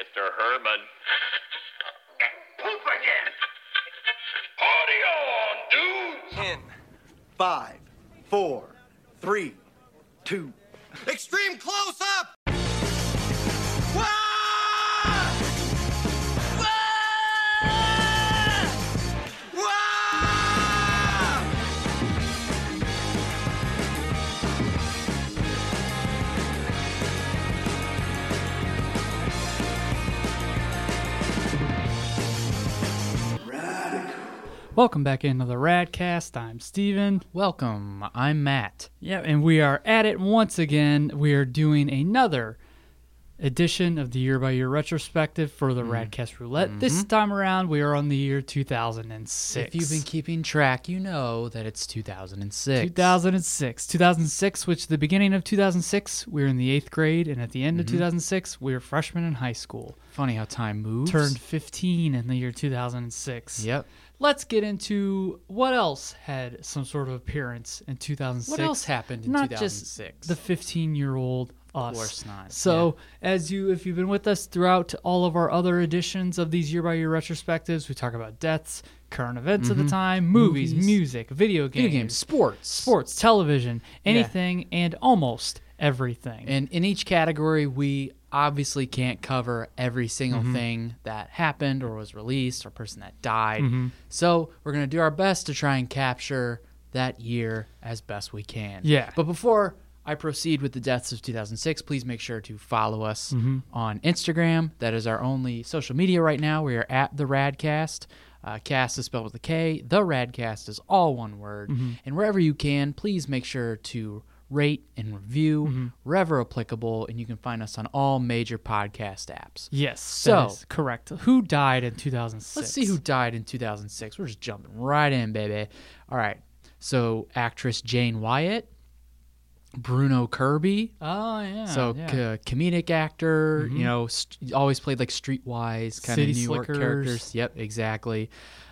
Mr. Herman. Poop again. Party on, dudes. 10, 5, 4, 3, 2. Extreme close up! Wah! Wah! Wah! Welcome back into the Radcast. I'm Steven. Welcome, I'm Matt. Yeah, and we are at it once again. We are doing another edition of the year-by-year retrospective for the Radcast Roulette. This time around, we are on the year 2006. If you've been keeping track, you know that it's 2006. 2006, which the beginning of 2006, we were in the 8th grade, and at the end of 2006, we were freshmen in high school. Funny how time moves. Turned 15 in the year 2006. Yep. Let's get into what else had some sort of appearance in 2006. What else happened in Not 2006? just the 15-year-old us. Of course not. So, if you've been with us throughout all of our other editions of these year-by-year retrospectives, we talk about deaths, current events of the time, movies, music, video games, sports, television, anything and almost everything. And in each category, we obviously can't cover every single thing that happened or was released or person that died. So we're going to do our best to try and capture that year as best we can. Yeah. But before I proceed with the deaths of 2006, please make sure to follow us on Instagram. That is our only social media right now. We are at The Radcast. Cast is spelled with a K. The Radcast is all one word. And wherever you can, please make sure to rate and review wherever applicable, and you can find us on all major podcast apps. Yes, So- that is correct. Who died in 2006? Let's see who died in 2006. We're just jumping right in, baby. All right. So actress Jane Wyatt, Bruno Kirby. Oh, yeah. So yeah. comedic actor, you know, always played like streetwise kind of City New York Slickers. characters. Yep, exactly.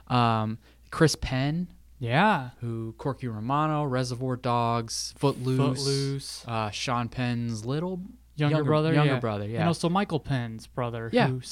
Chris Penn, yeah. who Corky Romano, Reservoir Dogs, Footloose, Sean Penn's younger brother, yeah. And also Michael Penn's brother, Yeah. who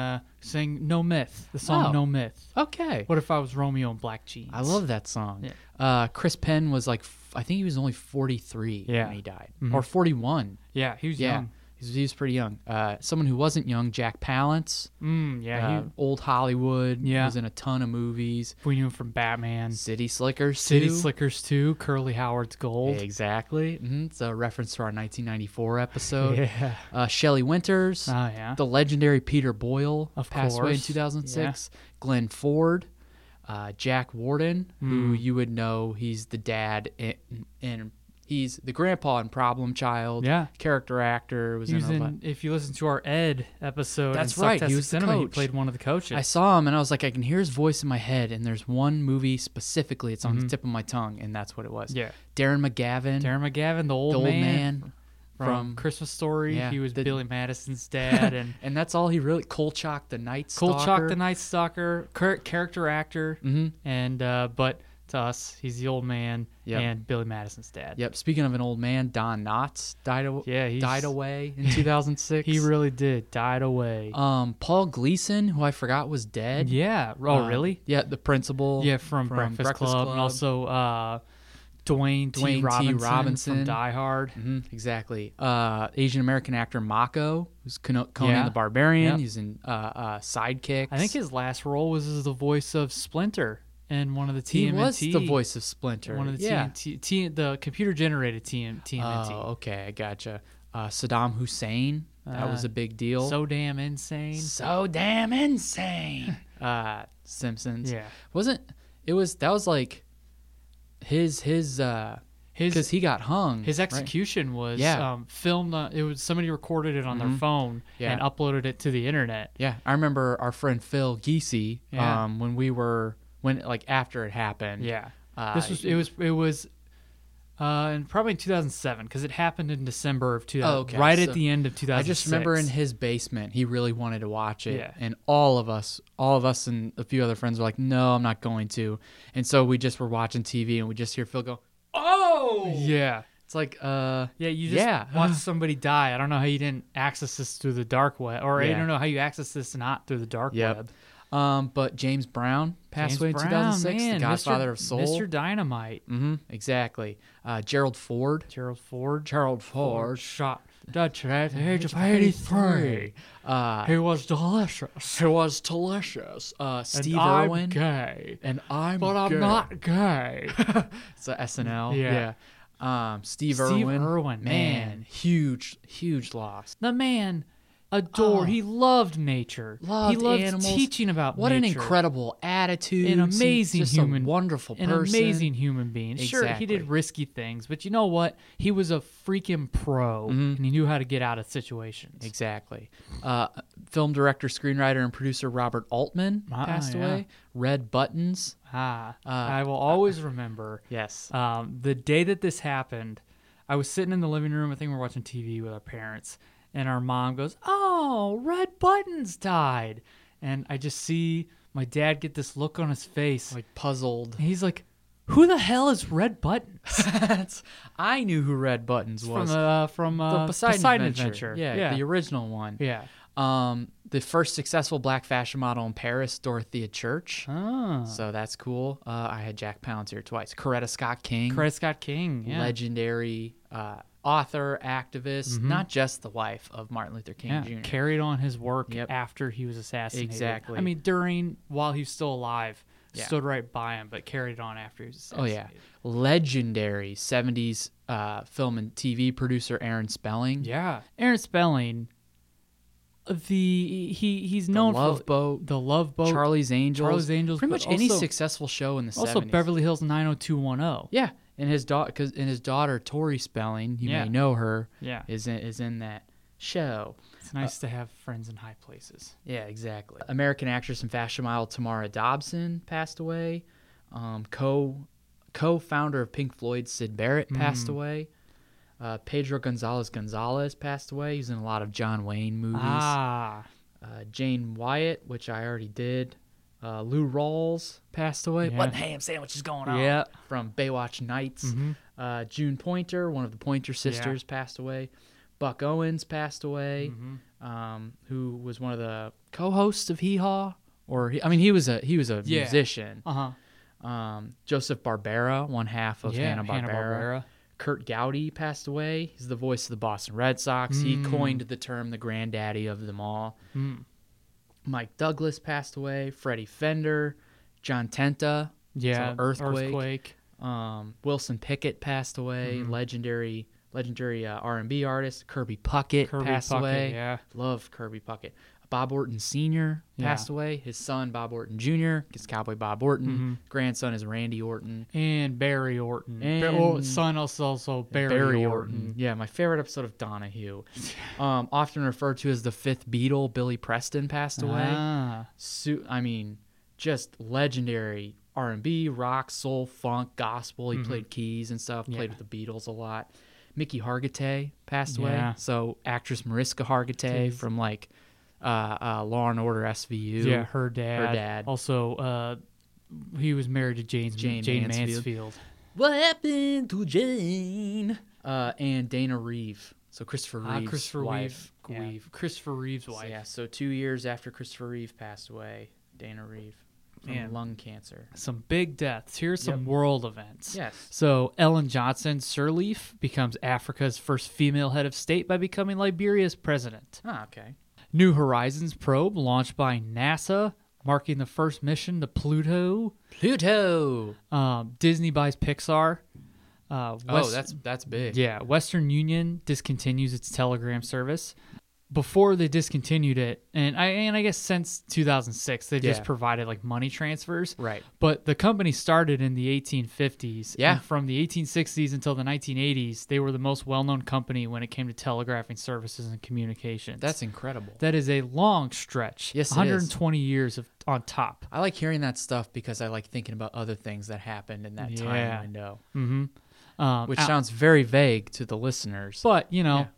sang No Myth, the song Oh. No Myth. Okay. What if I was Romeo in Black Jeans? I love that song. Yeah. Chris Penn was like, I think he was only 43 Yeah. when he died, or 41. Yeah, he was Yeah, young. he was pretty young. Someone who wasn't young, Jack Palance. Yeah, Old Hollywood. Yeah. Was in a ton of movies. we knew him from Batman. City Slickers. City too. Slickers 2, Curly Howard's Gold. Exactly. It's a reference to our 1994 episode. Yeah. Shelley Winters. Oh, yeah. The legendary Peter Boyle. Of passed away in course. 2006. Glenn Ford. Jack Warden, who you would know, he's the dad in he's the grandpa in Problem Child. Yeah. Character actor. He was in, if you listen to our Ed episode, That's in right, Sucktastic he was the Cinema, he coach. played one of the coaches. I saw him and I was like, I can hear his voice in my head, and there's one movie specifically, it's on the tip of my tongue, and that's what it was. Yeah. Darren McGavin. Darren McGavin, the old man from Christmas Story. Yeah, He was Billy Madison's dad, and and that's all he really. Kolchak the Night Stalker. Kolchak the Night Stalker, character actor, and but to us, he's the old man and Billy Madison's dad. Yep. Speaking of an old man, Don Knotts died away in 2006. He really did died away. Paul Gleason, who I forgot was dead. Yeah. Oh, really? Yeah, the principal. Yeah, from Breakfast Club, and also Dwayne T. Robinson from Die Hard. Exactly. Asian American actor Mako, who's Conan the Barbarian. Yep. He's in Sidekicks. I think his last role was as the voice of Splinter in one of the TMNT. He was the voice of Splinter. One of the TMNT, the computer-generated TMNT. Oh, okay, I gotcha. Saddam Hussein, that was a big deal. So damn insane. So damn insane. Simpsons. Yeah. That was like his because he got hung. His right? execution was Yeah. filmed. It was somebody recorded it on their phone Yeah. and uploaded it to the internet. Yeah, I remember our friend Phil Giese. Yeah. When after it happened. Yeah, it was and probably in 2007 because it happened in December of 2000, okay. right So at the end of 2006. I just remember in his basement, he really wanted to watch it, Yeah. and all of us and a few other friends were like, "No, I'm not going to." And so we just were watching TV, and we just hear Phil go, "Oh!" Yeah. It's like, Yeah, you just watch somebody die. I don't know how you didn't access this through the dark web, or I Yeah. don't know how you access this not through the dark Yep. web. But James Brown passed James away in Brown, 2006, man, the Godfather Mr. of Soul. Mr. Dynamite. Exactly. Gerald Ford. Gerald Ford. Ford. Shot Dutch at the age of 83. He was delicious. It was delicious. Steve and I'm Irwin. gay. And I'm But I'm gay. not gay. It's a SNL. Yeah. Steve Steve Irwin. Irwin, man. Huge loss. The man adored. He loved nature. Loved he loved animals. teaching about What nature. an incredible attitude. An amazing just human, a wonderful an person. amazing human being. Sure, he did Exactly. risky things, but you know what? He was a freaking pro, and he knew how to get out of situations. Exactly. Film director, screenwriter, and producer Robert Altman passed yeah. away. Red Buttons. I will always remember. Yes. The day that this happened, I was sitting in the living room. I think we were watching TV with our parents, and our mom goes, "Oh, Red Buttons died," and I just see my dad get this look on his face, Like puzzled. and he's like, "Who the hell is Red Buttons?" I knew who Red Buttons was. From the Poseidon Adventure. Adventure. Yeah, the original one. yeah. The first successful black fashion model in Paris, Dorothea Church. Ah, So that's cool. I had Jack Palance twice. Coretta Scott King. Coretta Scott King, yeah. Legendary author, activist, not just the wife of Martin Luther King Yeah, Jr. carried on his work Yep. after he was assassinated. Exactly. I mean, while he was still alive, Yeah. stood right by him, but carried on after he was Oh assassinated. yeah, legendary '70s film and TV producer Aaron Spelling. Yeah, Aaron Spelling. He's known Love for Boat, the Love Boat, Charlie's Angels, Pretty much any successful show in the also '70s. Beverly Hills 90210. Yeah, and his daughter Tori Spelling, you Yeah. may know her. Yeah. is in that show. It's nice to have friends in high places. Yeah, exactly. American actress and fashion model Tamara Dobson passed away. Co-founder of Pink Floyd Syd Barrett passed away. Pedro Gonzalez passed away. He's in a lot of John Wayne movies. Jane Wyatt, which I already did. Lou Rawls passed away. Yeah. What ham sandwich is going on? Yeah. From Baywatch Nights. June Pointer, one of the Pointer sisters, passed away. Buck Owens passed away, who was one of the co-hosts of Hee Haw. He was a musician. Joseph Barbera, one half of Hanna-Barbera. Kurt Gowdy passed away. He's the voice of the Boston Red Sox. He coined the term the granddaddy of them all. Mike Douglas passed away. Freddie Fender. John Tenta. Yeah, So Earthquake. Wilson Pickett passed away. Legendary R&B artist. Kirby Puckett passed away. Yeah. Love Kirby Puckett. Bob Orton Sr. passed Yeah. away. His son, Bob Orton Jr., is Cowboy Bob Orton. Grandson is Randy Orton. And Barry Orton. And- son also Barry Orton. Yeah, my favorite episode of Donahue. Often referred to as the fifth Beatle, Billy Preston passed away. Ah. Just legendary R&B, rock, soul, funk, gospel. He played keys and stuff. Played with the Beatles a lot. Mickey Hargitay passed away. Yeah. So actress Mariska Hargitay from Law and Order SVU. Yeah, her dad. Her dad. Also, he was married to Jane Mansfield. What happened to Jane? And Dana Reeve. So Christopher Reeve's Christopher wife. Reeve. Christopher Reeve's wife. So, yeah, so 2 years after Christopher Reeve passed away, Dana Reeve from Man. lung cancer. Some big deaths. Here's some world events. Yes. So Ellen Johnson Sirleaf becomes Africa's first female head of state by becoming Liberia's president. Ah, okay. New Horizons probe launched by NASA, marking the first mission to Pluto. Pluto. Disney buys Pixar. That's big. Yeah, Western Union discontinues its Telegram service. Before they discontinued it, and I guess since 2006, they just Yeah. provided money transfers. Right. But the company started in the 1850s. Yeah. And from the 1860s until the 1980s, they were the most well-known company when it came to telegraphing services and communications. That's incredible. That is a long stretch. Yes, it is. 120 years on top. I like hearing that stuff because I like thinking about other things that happened in that time window, which sounds very vague to the listeners. But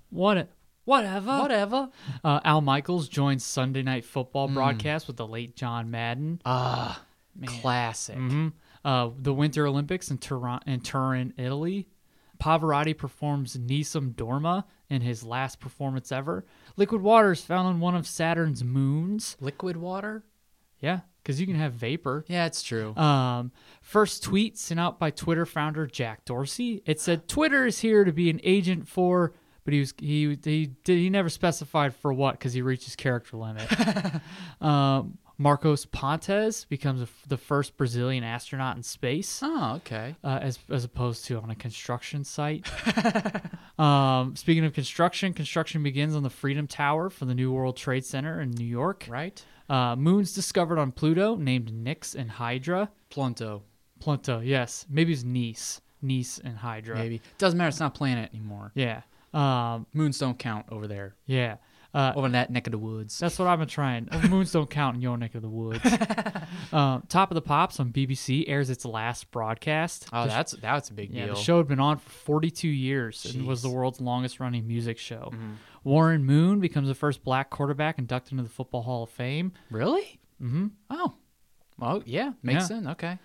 whatever. Al Michaels joined Sunday Night Football broadcast with the late John Madden. Classic. The Winter Olympics in Turin, Italy. Pavarotti performs Nisum Dorma in his last performance ever. Liquid water is found on one of Saturn's moons. Liquid water? Yeah, because you can have vapor. Yeah, it's true. First tweet sent out by Twitter founder Jack Dorsey. It said, "Twitter is here to be an agent for," but he never specified for what because he reached his character limit. Marcos Pontes becomes the first Brazilian astronaut in space. Oh, okay. As opposed to on a construction site. Speaking of construction begins on the Freedom Tower for the New World Trade Center in New York. Right. Moons discovered on Pluto named Nix and Hydra. Plunto. Plunto, yes. Maybe it's Nice and Hydra. Maybe. Doesn't matter. It's not a planet anymore. Yeah. Moons don't count over there. Yeah. Over in that neck of the woods. That's what I've been trying. Moons don't count in your neck of the woods. Top of the Pops on BBC airs its last broadcast. Oh, that's a big Yeah, deal. the show had been on for 42 years and was the world's longest-running music show. Warren Moon becomes the first black quarterback inducted into the Football Hall of Fame. Really? Mm-hmm. Oh. Well, yeah. Makes sense. Okay.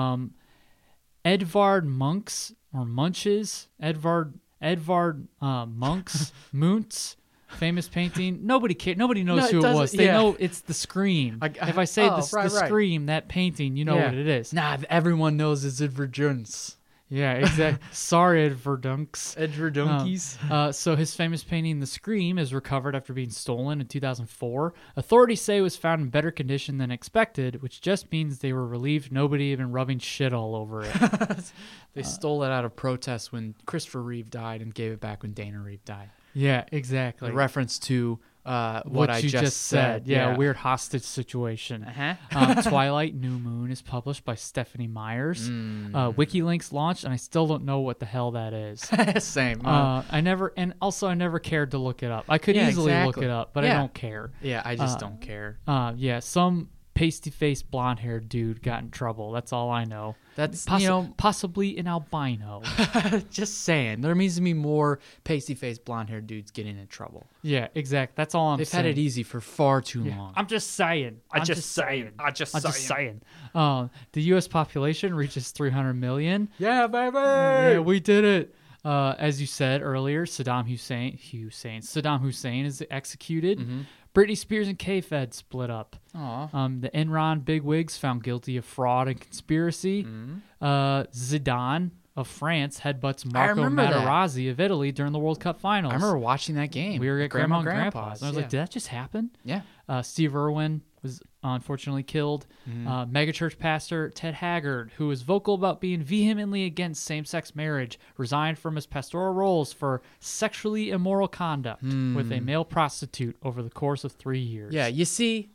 Edvard Munchs or Munches. Edvard Munchs. Muntz. Famous painting. Nobody knows who it was. They know it's the Scream. If I say the Scream, that painting, you know what it is. Nah, everyone knows it's Edvard Jones. Yeah, exactly. Sorry, Edvard Dunks. Edvard Donkeys. So his famous painting, The Scream, is recovered after being stolen in 2004. Authorities say it was found in better condition than expected, which just means they were relieved nobody had been rubbing shit all over it. They stole it out of protest when Christopher Reeve died and gave it back when Dana Reeve died. Yeah, exactly. A reference to what I you just said. Yeah, a weird hostage situation. Twilight New Moon is published by Stephanie Myers. WikiLinks launched, and I still don't know what the hell that is. Same. I never cared to look it up. I could easily look it up, but I don't care. Yeah, I just don't care. Some pasty-faced blonde-haired dude got in trouble. That's all I know. That's possibly an albino. Just saying, there needs to be more pasty-faced blonde-haired dudes getting in trouble. Yeah, exactly. That's all I'm saying. saying. They've had it easy for far too long. I'm just saying. I'm just saying. The U.S. population reaches 300 million. Yeah, baby. Yeah, we did it. As you said earlier, Saddam Hussein is executed. Mm-hmm. Britney Spears and K-Fed split up. Aw. The Enron bigwigs found guilty of fraud and conspiracy. Zidane of France headbutts Marco Materazzi of Italy during the World Cup finals. I remember watching that game. We were at Grandma and Grandpa's. And I was like, did that just happen? Yeah. Steve Irwin was unfortunately killed. Megachurch pastor Ted Haggard, who was vocal about being vehemently against same-sex marriage, resigned from his pastoral roles for sexually immoral conduct with a male prostitute over the course of 3 years. Yeah, you see,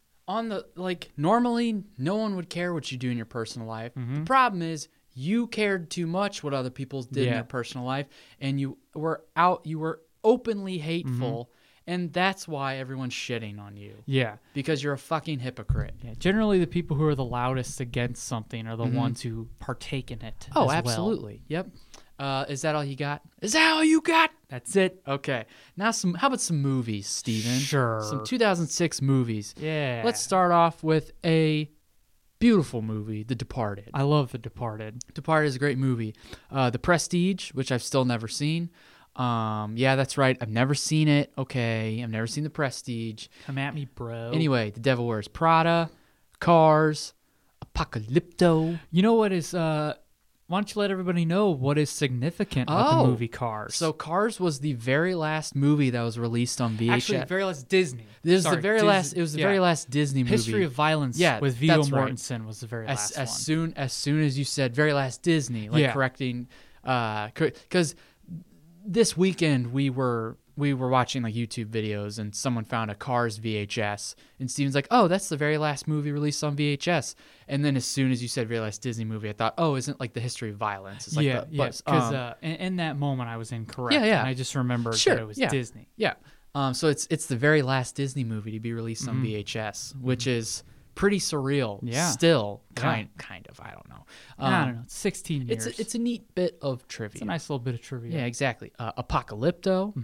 normally no one would care what you do in your personal life. The problem is you cared too much what other people did in their personal life, and you were openly hateful. And that's why everyone's shitting on you. Yeah. Because you're a fucking hypocrite. Yeah. Generally, the people who are the loudest against something are the ones who partake in it. Oh, as absolutely. Well. Yep. Is that all you got? Is that all you got? That's it. Okay. Now, how about some movies, Steven? Sure. Some 2006 movies. Yeah. Let's start off with a beautiful movie, The Departed. I love The Departed. Departed is a great movie. The Prestige, which I've still never seen. Yeah, that's right. I've never seen it. Okay. I've never seen The Prestige. Come at me, bro. Anyway, The Devil Wears Prada, Cars, Apocalypto. You know what is, why don't you let everybody know what is significant about the movie Cars? So Cars was the very last movie that was released on VHS. Actually, the very last Disney. It was the very last Disney movie. History of Violence with Viggo Mortensen was the very last one. As soon as you said very last Disney, correcting, because this weekend we were watching like YouTube videos and someone found a Cars VHS and Steven's like, oh, that's the very last movie released on VHS. And then as soon as you said very last Disney movie, I thought, oh, isn't like the History of Violence? It's like because in that moment I was incorrect. Yeah. And I just remembered that it was Disney. Yeah. So it's the very last Disney movie to be released on VHS, which is pretty surreal. Yeah. Still kind of. I don't know. I don't know. It's 16 years. It's a neat bit of trivia. It's a nice little bit of trivia. Yeah, exactly. Apocalypto,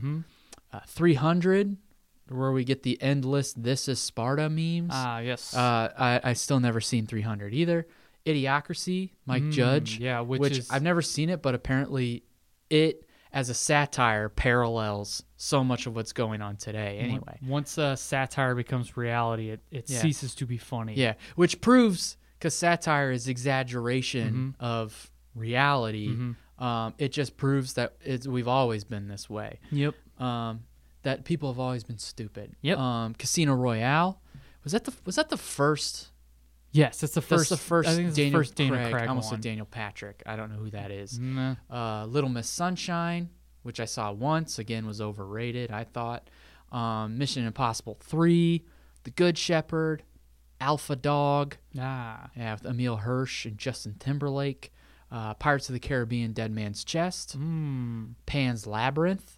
300, where we get the endless "This is Sparta" memes. Yes. I still never seen 300 either. Idiocracy, Mike Judge. Yeah, which I've never seen it, but apparently it as a satire parallels so much of what's going on today. Anyway, once satire becomes reality, it ceases to be funny. yeah, which proves because satire is exaggeration of reality. It just proves that we've always been this way. Yep. That people have always been stupid. Yep. Casino Royale was that the first? Yes, that's the first. That's the first. I think it's the Daniel first Daniel Craig. Craig I almost one. said Daniel Patrick. I don't know who that is. Nah. Little Miss Sunshine, which I saw once, again was overrated, I thought. Mission Impossible 3, The Good Shepherd, Alpha Dog, yeah, with Emile Hirsch and Justin Timberlake. Pirates of the Caribbean, Dead Man's Chest, Pan's Labyrinth.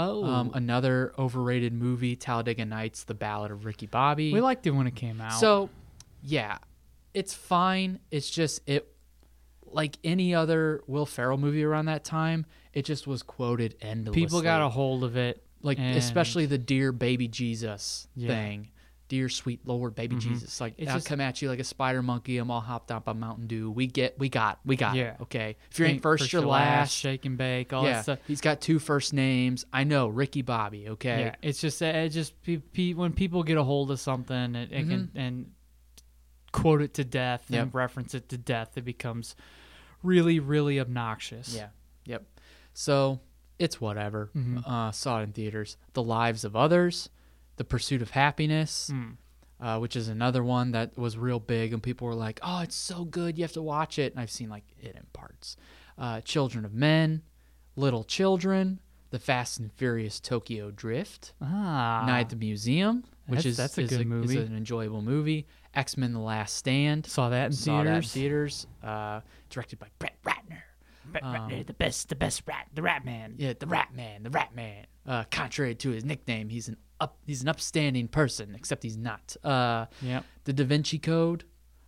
Another overrated movie, Talladega Nights, The Ballad of Ricky Bobby. We liked it when it came out. So, yeah, it's fine. It's just like any other Will Ferrell movie around that time, it just was quoted endlessly. people got a hold of it, like and especially the Dear Baby Jesus Yeah. thing. Dear sweet Lord Baby Jesus. Like, It's I'll just- come at you like a spider monkey. I'm all hopped up on Mountain Dew. We got Yeah. it. Okay. If you ain't first, you're last. shake and bake, all Yeah. that stuff. He's got 2 first names. I know, Ricky Bobby. Okay. Yeah, it's just when people get a hold of something it can and quote it to death and Yep. reference it to death, it becomes really, really obnoxious. Yeah. Yep. So it's whatever. Mm-hmm. Saw it in theaters. The Lives of Others, The Pursuit of Happiness, which is another one that was real big, and people were like, "Oh, it's so good, you have to watch it." And I've seen like it in parts. Children of Men, Little Children, The Fast and Furious Tokyo Drift, Night at the Museum, which That's a good is movie. an enjoyable movie. X-Men: The Last Stand. Saw that in Saw that in theaters. theaters. Directed by Brett Ratner. the best rat, the Rat Man. Yeah, the Rat Man. Contrary to his nickname, he's an upstanding person, except he's not. Yep. The Da Vinci Code,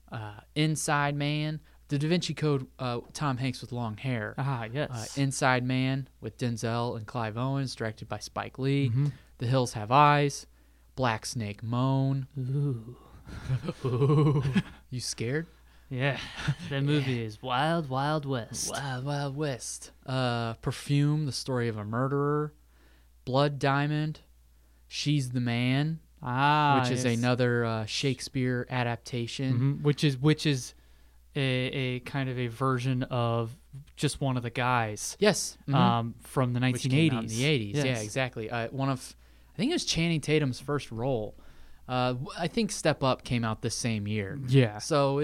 Inside Man. The Da Vinci Code, Tom Hanks with long hair. Yes. Inside Man with Denzel and Clive Owens, directed by Spike Lee. The Hills Have Eyes. Black Snake Moan. Ooh. You scared? Yeah. That movie is Wild Wild West. Wild Wild West. Perfume, The Story of a Murderer. Blood Diamond. She's the Man, which is yes. another Shakespeare adaptation. Which is a kind of a version of Just One of the Guys. Yes. From the 1980s. Which came out in the 80s. Yes. Yeah, exactly. I think it was Channing Tatum's first role. I think Step Up came out this same year. Yeah. So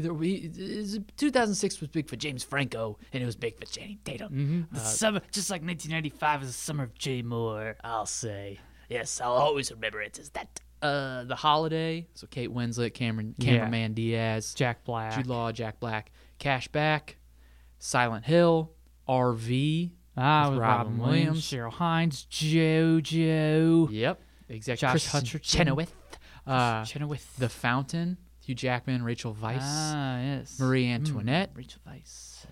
2006 was big for James Franco, and it was big for Channing Tatum. The summer, just like 1995 is the summer of Jay Moore, I'll say. Yes, I'll always remember it as that. The Holiday, so Kate Winslet, Cameron Diaz, Jack Black. Jude Law, Jack Black, Cashback, Silent Hill, RV, with with Robin Williams, Cheryl Hines, JoJo. Yep, exactly. Josh Kristen Hutcherson. Chenoweth, The Fountain, Hugh Jackman, Rachel Weisz, Yes. Marie Antoinette, Rachel Weisz.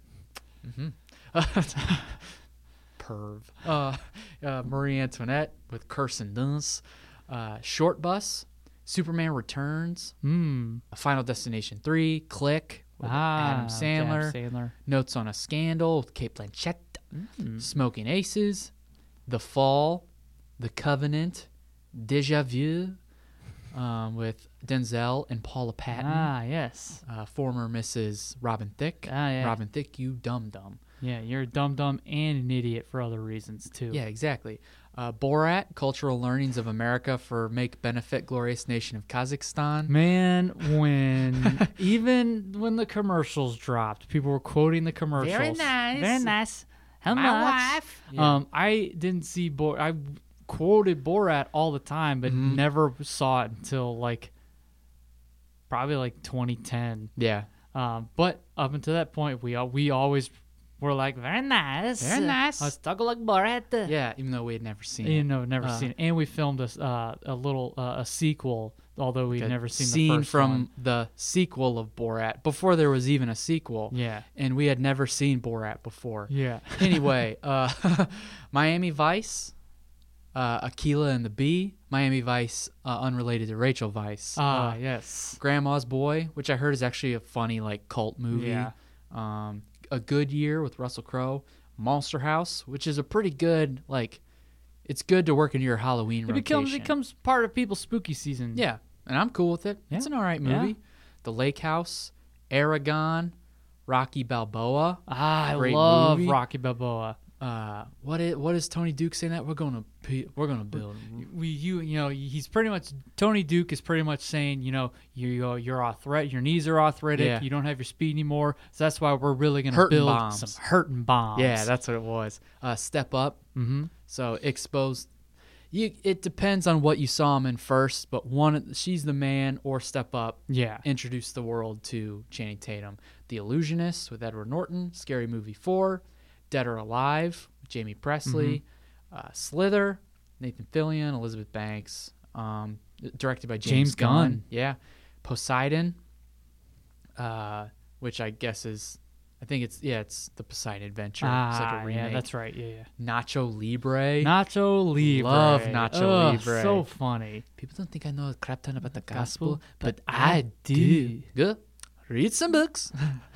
Perv. Marie Antoinette with Kirsten Dunst, Short Bus, Superman Returns, Final Destination 3, Click with Adam Sandler, Notes on a Scandal with Kate Blanchett, Smoking Aces, The Fall, The Covenant, Deja Vu, with Denzel and Paula Patton. Yes. Former Mrs. Robin Thicke. Yeah. Robin Thicke, you dum-dum. Yeah, you're a dum-dum and an idiot for other reasons, too. Yeah, exactly. Borat, Cultural Learnings of America for Make Benefit Glorious Nation of Kazakhstan. Man, even when the commercials dropped, people were quoting the commercials. Very nice. Very nice. How My much? wife. Yeah. I didn't see I quoted Borat all the time, but never saw it until probably 2010. Yeah. But up until that point, we always were like, very nice. Very nice. Let's talk like Borat. Yeah, even though we had never seen You it. know, never seen it. And we filmed a sequel, although we'd A never seen the scene first from one. the sequel of Borat before there was even a sequel. Yeah. And we had never seen Borat before. Yeah. Anyway, Miami Vice, Aquila and the Bee, Miami Vice, unrelated to Rachel Vice. Yes. Grandma's Boy, which I heard is actually a funny cult movie. Yeah. A Good Year with Russell Crowe. Monster House, which is a pretty good, like, it's good to work into your Halloween It rotation. becomes part of people's spooky season. Yeah, and I'm cool with it. Yeah. It's an all right Yeah. movie. The Lake House, Aragon, Rocky Balboa. I Great love movie. Rocky Balboa. What is Tony Duke saying that we're gonna build? He's pretty much, Tony Duke is pretty much saying, you're arthritic, your knees are arthritic, Yeah. you don't have your speed anymore, so that's why we're really gonna Hurtin' build bombs. some hurting bombs. Yeah, that's what it was. Step Up. Mm-hmm. So exposed. It depends on what you saw him in first, but She's the Man or Step Up. Yeah. Introduced the world to Channing Tatum. The Illusionist with Edward Norton. Scary Movie 4. Dead or Alive with Jamie Presley. Slither, Nathan Fillion, Elizabeth Banks. Directed by James Gunn. Yeah. Poseidon, which I guess is, I think it's the Poseidon Adventure. It's like a remake. Yeah, that's right. Yeah. Nacho Libre. Nacho Libre. Love Nacho Libre. So funny. People don't think I know a crap ton about the gospel, Gospel, but but I I do. Good. Read some books.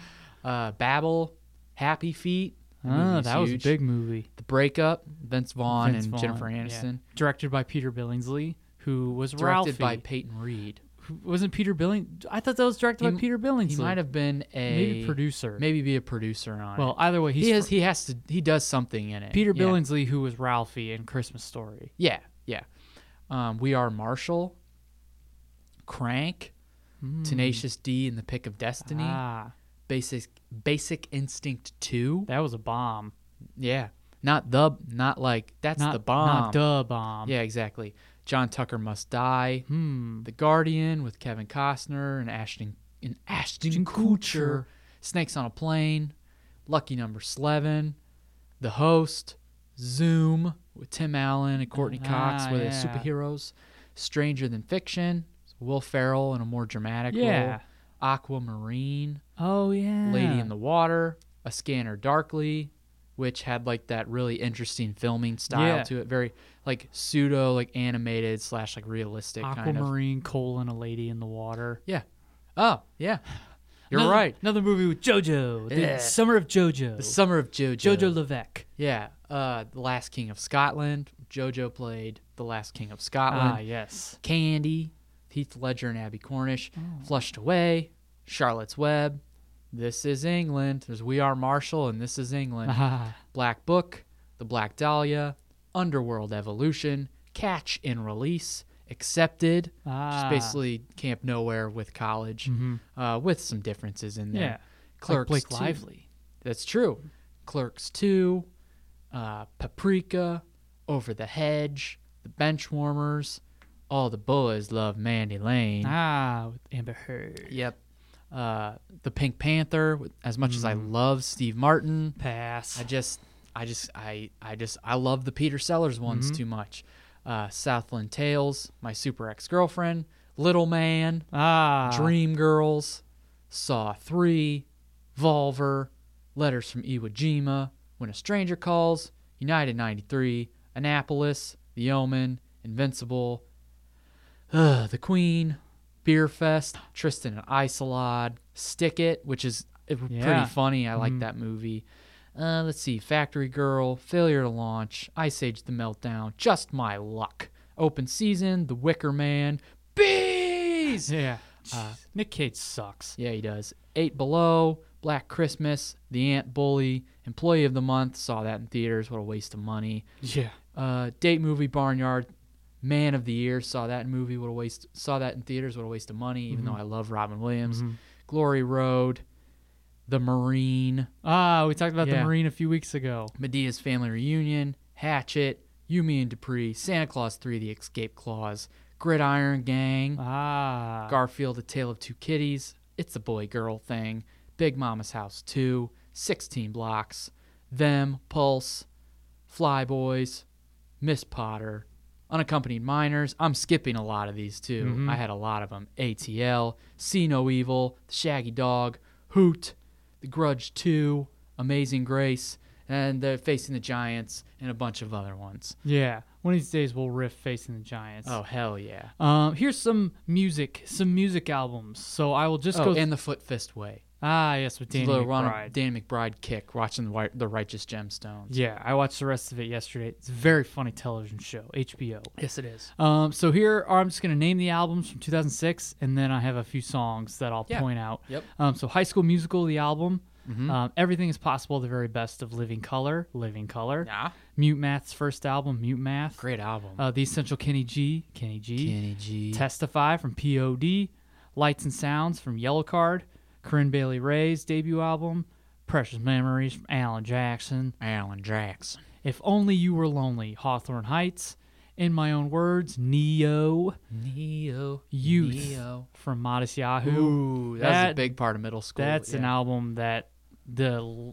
Babel, Happy Feet. Movie's That was a huge. big movie. The Breakup, Vince Vaughn Vince and Vaughn, Jennifer yeah. Aniston. Directed by Peter Billingsley, who was Directed Ralphie. by Peyton Reed. Wasn't Peter Billing? I thought that was directed by Peter Billingsley. He might have been maybe producer. Maybe be a producer on it. Well, either way, He does something in it. Peter Yeah. Billingsley, who was Ralphie in Christmas Story. Yeah. We Are Marshall. Crank. Tenacious D and the Pick of Destiny. Basic Instinct 2. That was a bomb. Yeah. Not the bomb. Not the bomb. Yeah, exactly. John Tucker Must Die. The Guardian with Kevin Costner and Ashton Kutcher. Snakes on a Plane. Lucky Number 11. The Host. Zoom with Tim Allen and Courtney Cox, where they're yeah. superheroes. Stranger Than Fiction. Will Ferrell in a more dramatic Yeah. role. Aquamarine. Oh, yeah. Lady in the Water. A Scanner Darkly, which had like that really interesting filming style to it. Very like pseudo like animated / like realistic kind of. Aquamarine, A Lady in the Water. Yeah. Oh, yeah. You're right. Another movie with JoJo. Yeah. The Summer of JoJo. The Summer of JoJo. JoJo Levesque. Yeah. The Last King of Scotland. JoJo played the Last King of Scotland. Ah, yes. Candy. Heath Ledger and Abby Cornish. Flushed Away. Charlotte's Web. This Is England. There's We Are Marshall and This Is England. Black Book. The Black Dahlia. Underworld Evolution. Catch and Release. Accepted. Just basically Camp Nowhere with college. With some differences in there. Yeah. Clerks like Blake 2. Lively. That's true. Clerks 2. Paprika. Over the Hedge. The Benchwarmers. All the Boys Love Mandy Lane. With Amber Heard. Yep. The Pink Panther. As much as I love Steve Martin, Pass. I love the Peter Sellers ones too much. Southland Tales, My Super Ex-Girlfriend, Little Man, Dream Girls, Saw 3, Volver, Letters from Iwo Jima, When a Stranger Calls, United 93, Annapolis, The Omen, Invincible, The Queen, Beer Fest, Tristan and Isolde, Stick It, which is pretty funny. I like that movie. Let's see. Factory Girl, Failure to Launch, Ice Age The Meltdown, Just My Luck, Open Season, The Wicker Man, Bees! Yeah. Nick Cage sucks. Yeah, he does. 8 Below, Black Christmas, The Ant Bully, Employee of the Month, saw that in theaters. What a waste of money. Yeah. Date Movie Barnyard, Man of the Year, saw that in theaters. What a waste of money, even though I love Robin Williams. Glory Road, The Marine. We talked about The Marine a few weeks ago. Medea's Family Reunion, Hatchet, You, Me, and Dupree, Santa Claus 3, The Escape Clause, Gridiron Gang, Garfield, A Tale of Two Kitties, It's a Boy-Girl Thing, Big Mama's House 2, 16 Blocks, Them, Pulse, Flyboys, Miss Potter, Unaccompanied Minors. I'm skipping a lot of these, too. I had a lot of them. ATL, See No Evil, The Shaggy Dog, Hoot, The Grudge 2, Amazing Grace, and Facing the Giants, and a bunch of other ones. Yeah. One of these days we'll riff Facing the Giants. Oh, hell yeah. Here's some music albums. So I will just go. And The Foot Fist Way. Ah, yes, with It's a Danny little McBride. Danny McBride kick watching the Righteous Gemstones. Yeah, I watched the rest of it yesterday. It's a very funny television show, HBO. Yes, it is. So here I'm just going to name the albums from 2006, and then I have a few songs that I'll point out. Yep. So High School Musical, the album. Everything is Possible, the very best of Living Color. Yeah. Mute Math's first album, Mute Math. Great album. The Essential Kenny G. Kenny G. Testify from POD. Lights and Sounds from Yellow Card. Corinne Bailey Rae's debut album. Precious Memories from Alan Jackson. If Only You Were Lonely, Hawthorne Heights. In My Own Words, Neo. Youth from Modest Yahoo. Ooh, that's a big part of middle school. That's an album that the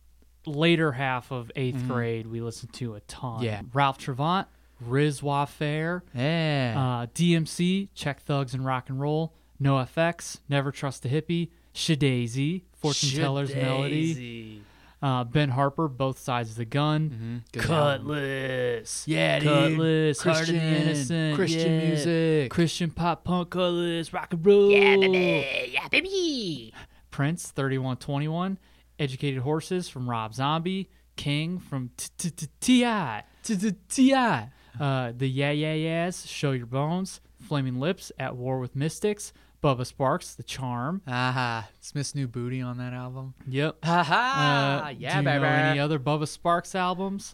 later half of 8th grade we listened to a ton. Yeah. Ralph Trevant, Riz Waffair, Yeah. DMC, Check Thugs and Rock and Roll, NoFX, Never Trust a Hippie, Shadazy, Fortune Teller's Melody, Ben Harper, Both Sides of the Gun, Good album. Cutlass, Yeah, dude. Cutlass, Heart of the Christian- Innocent, Christian yeah. music. Christian pop punk, Cutlass, rock and roll, Yeah, baby. Prince, 3121, Educated Horses from Rob Zombie, King from T.I., T.I. The Yeah Yeah Yeahs, Show Your Bones, Flaming Lips, At War with Mystics, Bubba Sparks, The Charm. Smith's New Booty on that album. Yep. Yeah, do you know any other Bubba Sparks albums?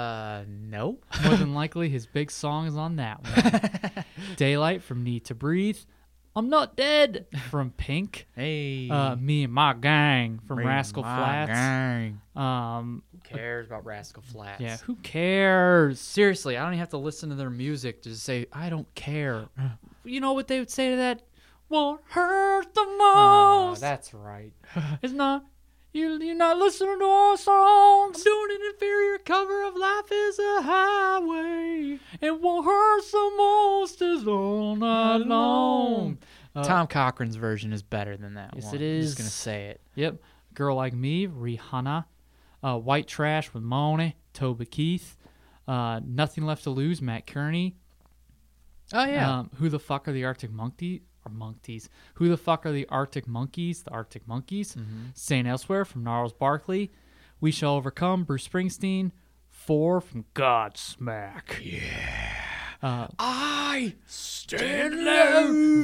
No. More than likely, his big song is on that one. Daylight from Need to Breathe. I'm Not Dead from Pink. Hey. Me and My Gang from Rascal My Flatts. gang. Who Who cares about Rascal Flatts? Yeah, who cares? Seriously, I don't even have to listen to their music to just say, I don't care. You know what they would say to that? What hurt the Oh, most? that's right. It's not. You're not listening to our songs. I'm doing an inferior cover of Life is a Highway. And what hurts the most is all night long. Tom Cochran's version is better than that Yes, one. it I'm is. just going to say it. Yep. Girl Like Me, Rihanna. White Trash with Moni, Toba Keith. Nothing Left to Lose, Matt Kearney. Oh, yeah. Who the fuck are the Arctic Monkeys? Who the fuck are the Arctic Monkeys? The Arctic Monkeys. Saint Elsewhere from Gnarls Barkley. We Shall Overcome, Bruce Springsteen. 4 from Godsmack. Yeah. I stand alone.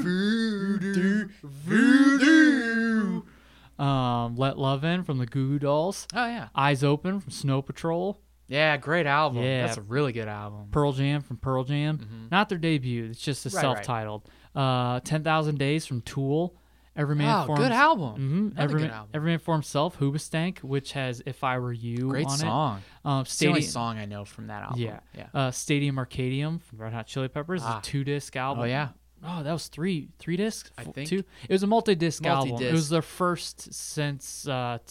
Voodoo. Let Love In from the Goo Goo Dolls. Oh, yeah. Eyes Open from Snow Patrol. Yeah, great album. Yeah. That's a really good album. Pearl Jam from Pearl Jam. Not their debut. It's just a Right, self-titled. 10,000 Days from Tool. Every Man for good album. Mm-hmm. Another good album. Every Man for Himself. Hoobastank, which has If I Were You Great on song. it. It's the only Stadium, song I know from that album. yeah. Stadium Arcadium from Red Hot Chili Peppers. A 2-disc album. Oh, yeah. Oh, that was three discs. I think. 2. It was a multi-disc album. It Multi-disc. was their first since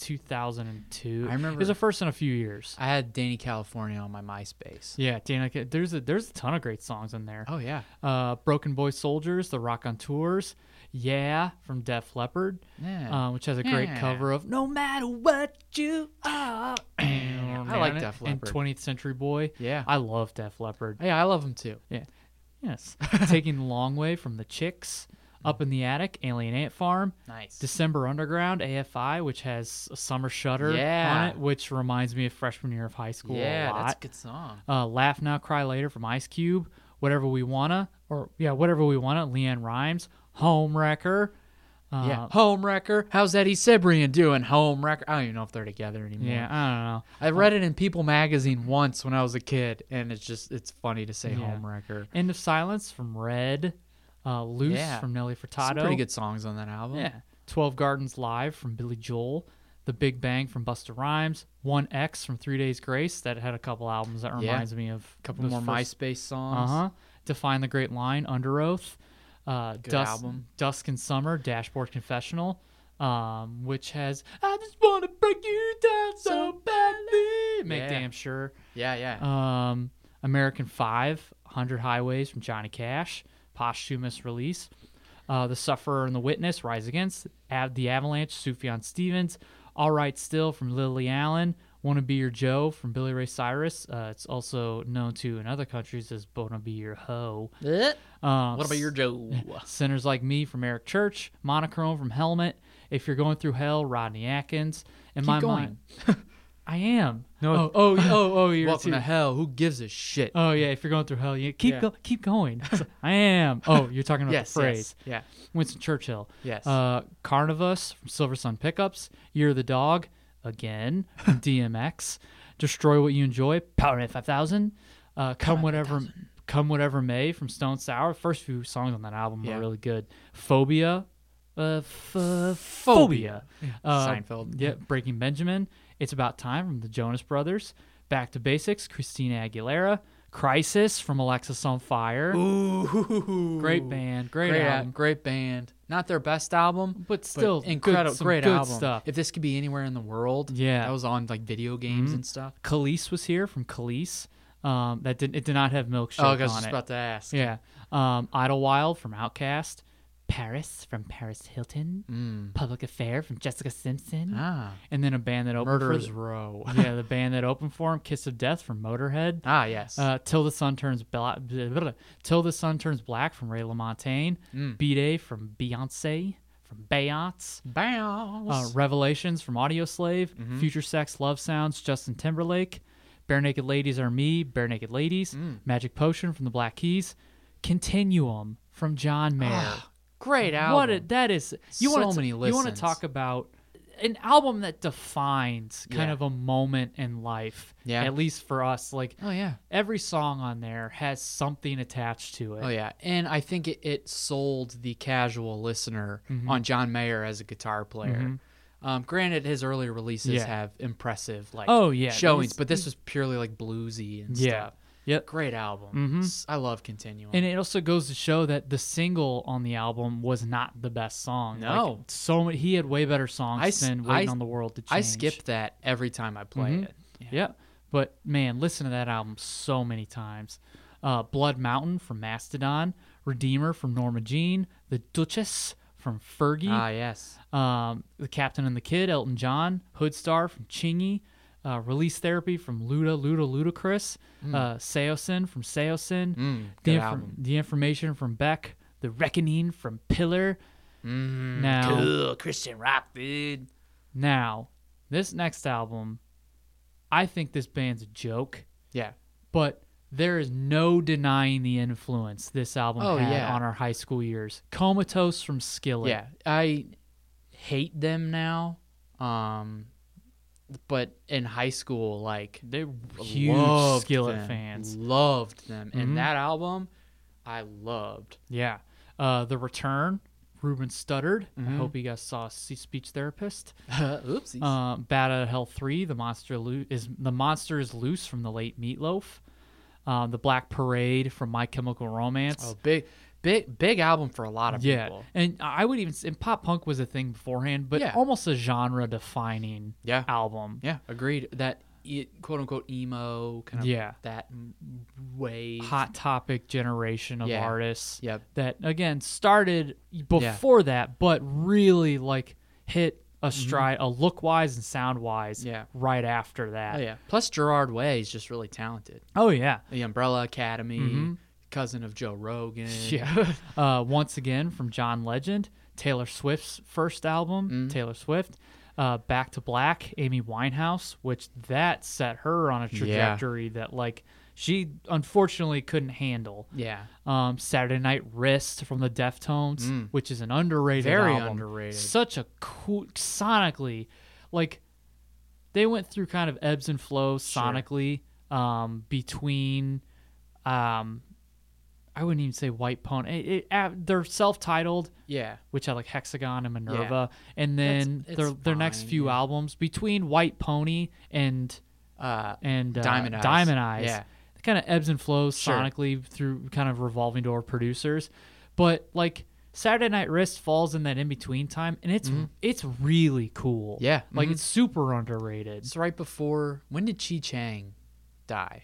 2002. I remember- It was the first in a few years. I had Danny California on my MySpace. Yeah, Danica. There's a ton of great songs in there. Oh, yeah. Broken Boy Soldiers, The Rock on Tours. Yeah, from Def Leppard. Yeah. Which has a great Yeah. cover of No Matter What You Are. I like Def And Leppard. 20th Century Boy. Yeah. I love Def Leppard. Yeah, I love him too. Yeah. Yes. Taking the Long Way from the Chicks. Up in the Attic, Alien Ant Farm. Nice. December Underground, AFI, which has a Summer Shudder Yeah. on it, which reminds me of freshman year of high school a lot. That's a good song. Laugh Now, Cry Later from Ice Cube. Whatever We Wanna, Leanne Rimes. Homewrecker. Yeah. Homewrecker. How's Eddie Cibrian doing? Homewrecker. I don't even know if they're together anymore. Yeah, I don't know. I read it in People magazine once when I was a kid, and it's funny to say Yeah. Homewrecker. End of Silence from Red. Loose Yeah. from Nelly Furtado. Some pretty good songs on that album. Yeah. 12 Gardens Live from Billy Joel. The Big Bang from Busta Rhymes. 1X from 3 Days Grace. That had a couple albums that reminds me of A couple those more first- MySpace songs. Uh-huh. Define the Great Line, Under Oath. album. Dusk and Summer, Dashboard Confessional, which has I Just Want to Break You Down So Badly. Make Yeah. damn sure. Yeah. American 5, 100 Highways from Johnny Cash, posthumous release. The Sufferer and the Witness, Rise Against. The Avalanche, Sufjan Stevens. All Right Still from Lily Allen. Wanna Be Your Joe from Billy Ray Cyrus. It's also known to in other countries as Wanna Be Your Ho. What about your Joe? Sinners Like Me from Eric Church. Monochrome from Helmet. If You're Going Through Hell, Rodney Atkins. In Keep my going. mind, I am. No. You're Welcome too. to hell. Who gives a shit? Oh yeah, if you're going through hell, you keep Yeah. keep going. I am. Oh, you're talking about Yes, the phrase. yes. Winston Churchill. Yes. Carnivus from Silver Sun Pickups. You're the Dog again from DMX. Destroy What You Enjoy. Powerade 5000. Come Whatever May from Stone Sour. First few songs on that album Yeah. are really good. Phobia. Phobia. Seinfeld. Yeah, Breaking Benjamin. It's About Time from the Jonas Brothers. Back to Basics, Christina Aguilera. Crisis from Alexis on Fire. Ooh. Great band, great album. Great band. Not their best album, But still incredible, some great good album. stuff. If this could be anywhere in the world, Yeah. that was on like video games and stuff. Khalees was here from Khalees. It did not have Milkshake Oh, I was on just it. about to ask. Yeah. Idlewild from Outkast. Paris from Paris Hilton. Public Affair from Jessica Simpson. Ah, And then a band that opened Murderers for Row. yeah, the band that opened for him, Kiss of Death from Motorhead. Ah, yes. Till the Sun Turns Black from Ray LaMontagne. B-Day from Beyonce from Beyonce. Bounce. Revelations from Audioslave. Future Sex Love Sounds Justin Timberlake. Bare Naked Ladies Are Me, Bare Naked Ladies. Magic Potion from the Black Keys. Continuum from John Mayer. Great album. That is So many You want to listens. talk about an album that defines kind Yeah. of a moment in life. Yeah. At least for us, like Oh yeah. every song on there has something attached to it. Oh yeah, and I think it sold the casual listener on John Mayer as a guitar player. Granted, his earlier releases Yeah. have impressive Oh, yeah, showings, these- but this was purely like bluesy and Yeah. stuff. Yep. Great album. I love Continuum. And it also goes to show that the single on the album was not the best song. No. Like, so many, he had way better songs than Waiting on the World to Change. I skip that every time I play it. Yeah. But man, listen to that album so many times. Blood Mountain from Mastodon, Redeemer from Norma Jean, The Duchess from Fergie, Ah, yes. The Captain and the Kid, Elton John, Hoodstar from Chingy, Release Therapy from Ludacris, Seosin from Seosin, good album. The Information from Beck, The Reckoning from Pillar. Now, Cool Christian rock, dude. now, this next album, I think this band's a joke, Yeah. but there is no denying the influence this album Oh, had yeah. on our high school years. Comatose from Skillet. Yeah. I hate them now. But in high school, like They're huge loved Skillet them, fans. Loved them. And that album, I loved. Yeah. The Return, Ruben Studdard. I hope you guys saw Speech Therapist. Oopsies. Bad Out of Hell 3, The Monster is Loose from the late Meatloaf. The Black Parade from My Chemical Romance. Oh, big album for a lot of yeah. people. And I would even say pop punk was a thing beforehand, but Yeah. almost a genre defining Yeah. album. Yeah, agreed. That quote unquote emo kind of Yeah. that wave. Hot topic generation of Yeah. artists Yep. that again started before that, but really like hit a stride, a look wise and sound wise, Yeah. right after that. Oh yeah. Plus Gerard Way is just really talented. Oh yeah, The Umbrella Academy, cousin of Joe Rogan. yeah. Once again from John Legend, Taylor Swift's first album, Taylor Swift. Back to Black, Amy Winehouse, which that set her on a trajectory that like she unfortunately couldn't handle. Yeah. Saturday Night Wrist from the Deftones, which is an underrated Very album. underrated. Such a cool sonically, like they went through kind of ebbs and flows sonically between I wouldn't even say White Pony. They're self-titled, Yeah. which had like Hexagon and Minerva, and then It's their next fine, few yeah. albums between White Pony and Diamond Eyes. Diamond Eyes. Yeah. It kind of ebbs and flows Sure. sonically through kind of revolving door producers, but like Saturday Night Wrist falls in that in between time, and it's really cool. Yeah. like it's super underrated. It's right before when did Chi Chang die?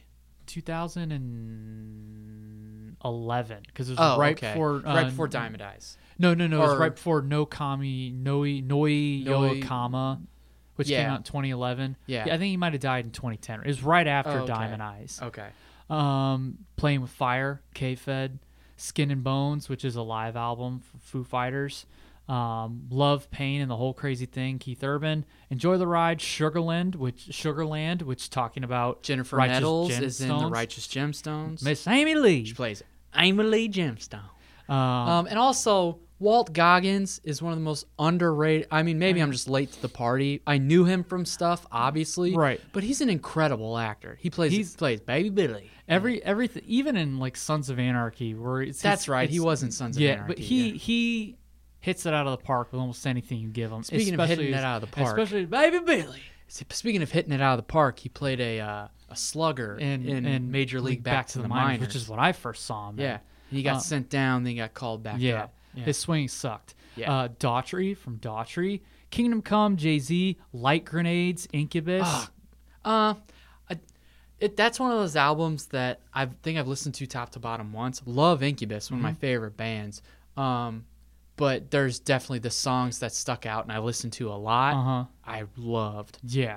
2011, because it was Oh, right okay. before right before Diamond Eyes. No, it was Or- right before No Kami Noi Noi- Yoakama. which came out in 2011. Yeah. I think he might have died in 2010. It was right after Oh, okay. Diamond Eyes. Okay. Playing with Fire, K-Fed, Skin and Bones, which is a live album for Foo Fighters. Love, Pain, and the Whole Crazy Thing, Keith Urban. Enjoy the Ride, Sugarland, which talking about Jennifer Righteous Nettles is in the Gemstones. Righteous Gemstones. Miss Amy Lee. She plays Amy Lee Gemstone. And also, Walt Goggins is one of the most underrated. I mean, maybe I'm just late to the party. I knew him from stuff, obviously. Right. But he's an incredible actor. He plays Baby Billy. Everything, even in like Sons of Anarchy, where That's right. He was in Sons of Anarchy. But he hits it out of the park with almost anything you give him. Speaking of hitting it out of the park. Especially Baby Billy. Speaking of hitting it out of the park, he played a slugger in Major League Back to the Minors, which is what I first saw him in. Yeah. He got sent down, then he got called back Yeah. up. His swing sucked. Yeah. Daughtry from Daughtry. Kingdom Come, Jay-Z, Light Grenades, Incubus. That's one of those albums that I think I've listened to top to bottom once. Love Incubus, one of my favorite bands. But there's definitely the songs that stuck out and I listened to a lot. I loved. Yeah.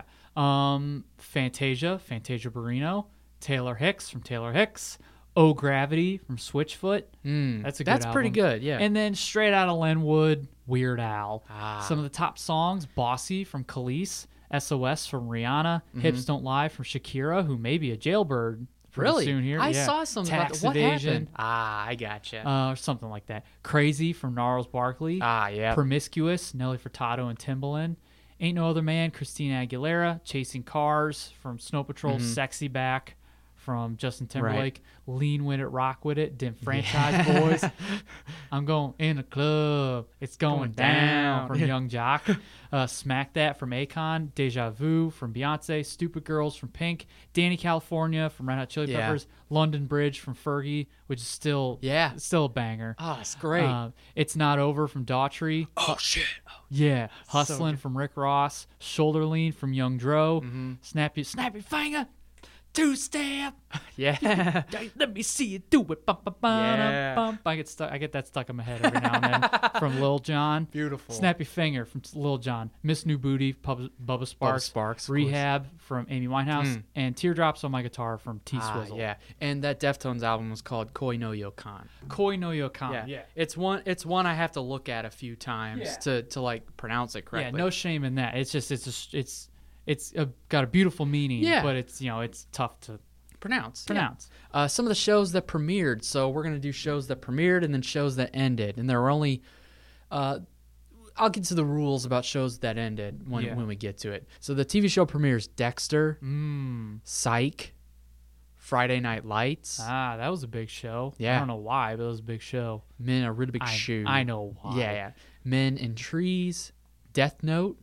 Fantasia Barrino. Taylor Hicks from Taylor Hicks. Oh Gravity from Switchfoot. That's a good album. Pretty good, yeah. And then straight out of Lenwood, Weird Al. Ah. Some of the top songs, Bossy from Khalees, SOS from Rihanna, Hips Don't Lie from Shakira, who may be a jailbird pretty Really? soon here. I Yeah. saw something about Tax that. What Evasion, happened? I gotcha. or something like that. Crazy from Gnarls Barkley. Yeah. Promiscuous, Nelly Furtado and Timbaland. Ain't No Other Man, Christina Aguilera. Chasing Cars from Snow Patrol. Sexy Back from Justin Timberlake. Lean With It, Rock With It, Dim Franchise Boys. I'm going in the club. It's going down from Young Jock. Smack That from Akon. Deja Vu from Beyonce. Stupid Girls from Pink. Danny California from Red Hot Chili Yeah. Peppers. London Bridge from Fergie, which is still a banger. Oh, it's great. It's Not Over from Daughtry. Oh, shit. Yeah. Hustlin' from Rick Ross. Shoulder Lean from Young Dro. Snappy Finger. Two-step. Yeah. Let me see you do it. Bum, bum, bum, Yeah. bum. I get that stuck in my head every now and then from Lil Jon. Beautiful. Snappy Finger from Lil Jon. Miss New Booty, Bubba Sparks. Sparks, of Rehab from Amy Winehouse. And Teardrops on My Guitar from T-Swizzle. Yeah. And that Deftones album was called Koi no Yokan. Koi no Yokan. Yeah. It's one I have to look at a few times to like pronounce it Yeah, correctly. no shame in that. It's got a beautiful meaning, Yeah. but it's tough to pronounce. Some of the shows that premiered. So we're gonna do shows that premiered and then shows that ended. And there were only. I'll get to the rules about shows that ended when we get to it. So the TV show premieres Dexter, Psych, Friday Night Lights. that was a big show. Yeah. I don't know why, but it was a big show. Men a really big shoe. I know why. Yeah. Men in Trees, Death Note.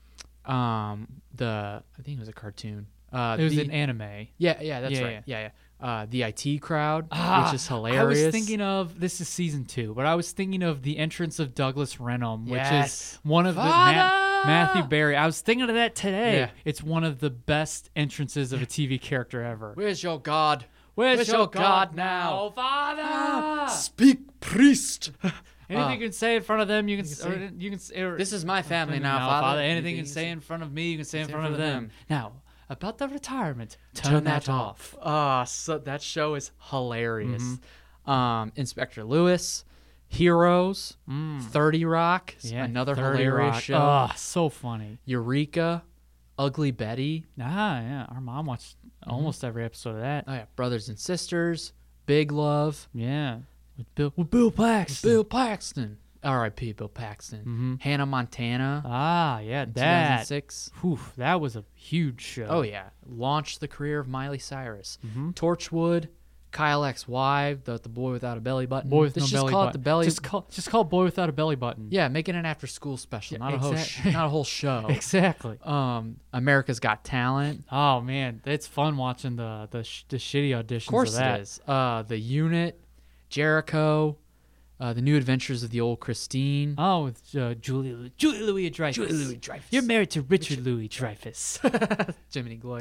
I think it was a cartoon. It was an anime. Yeah, that's Yeah, right. Yeah. The IT Crowd, which is hilarious. I was thinking of, this is season 2, but I was thinking of the entrance of Douglas Renham, which Yes. is one of the Matthew Berry. I was thinking of that today. Yeah. It's one of the best entrances of a TV character ever. Where's your God? Where's your your God God now? now, Father? Speak, priest. Anything you can say in front of them, you can This is my family now, now, Father. Anything you can say in front of me, you can say in front of them. Now, about the retirement, turn that off. So that show is hilarious. Mm-hmm. Inspector Lewis, Heroes, 30 Rock, another 30 hilarious Rock. show. So funny. Eureka, Ugly Betty. Yeah. Our mom watched almost every episode of that. Oh yeah, Brothers and Sisters, Big Love, Yeah. With Bill Paxton. Bill Paxton. R.I.P. Bill Paxton. Hannah Montana. Yeah, that. 2006. Whew, that was a huge show. Oh yeah, launched the career of Miley Cyrus. Torchwood, Kyle XY, the boy without a belly button. Boy with Let's no just belly call button. it the belly. Just call it Boy Without a Belly Button. Yeah, make it an after-school special, not a whole show. Exactly. America's Got Talent. Oh man, it's fun watching the shitty auditions. Of course of that. it is. The Unit, Jericho, The New Adventures of the Old Christine. Oh, with Julie Louis-Dreyfus. You're married to Richard Louis-Dreyfus. Jiminy Glick.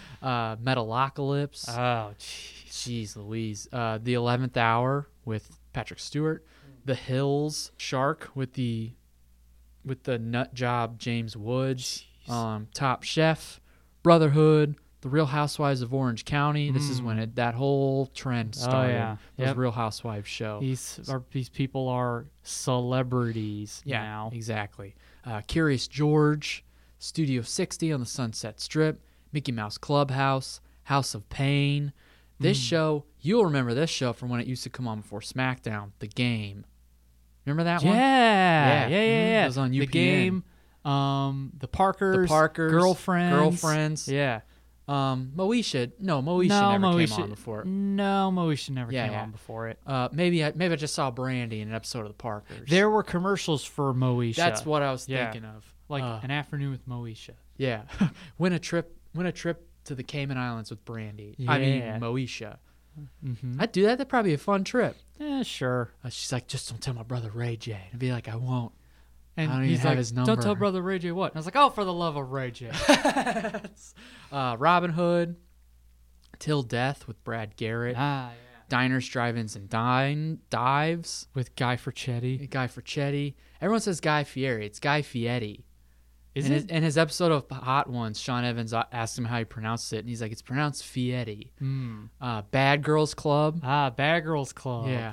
Metalocalypse. Oh, jeez. Jeez Louise. The 11th Hour with Patrick Stewart. The Hills. Shark with the nut job James Woods. Top Chef, Brotherhood, The Real Housewives of Orange County. This is when that whole trend started. yeah. Those Yep. Real Housewives show. These people are celebrities now. Exactly. Curious George, Studio 60 on the Sunset Strip, Mickey Mouse Clubhouse, House of Pain. This show, you'll remember this show from when it used to come on before SmackDown, The Game. Remember that one? Yeah. It was on The UPN. Game, the Parkers, Girlfriends. Yeah. Moesha never came on before. No, Moesha never Yeah, came yeah. on before it. Maybe I just saw Brandy in an episode of The Parkers. There were commercials for Moesha. That's what I was Yeah. thinking of. Like an afternoon with Moesha. Yeah. Win a trip to the Cayman Islands with Brandy. I mean Yeah. Moesha. Mm-hmm. I'd do that. That'd probably be a fun trip. Yeah, sure. She's like, just don't tell my brother Ray J. And I'd be like, I won't. And I don't even he's have like, his don't number. tell brother Ray J what? And I was like, oh, for the love of Ray J. Robin Hood, Till Death with Brad Garrett, Yeah. Diners, Drive-Ins, and Dives. With Guy Fieri. Guy Fieri. Everyone says Guy Fieri. It's Guy Fieri. Is in it? in his episode of Hot Ones, Sean Evans asked him how he pronounced it, and he's like, it's pronounced Fieri. Bad Girls Club. Bad Girls Club. Yeah.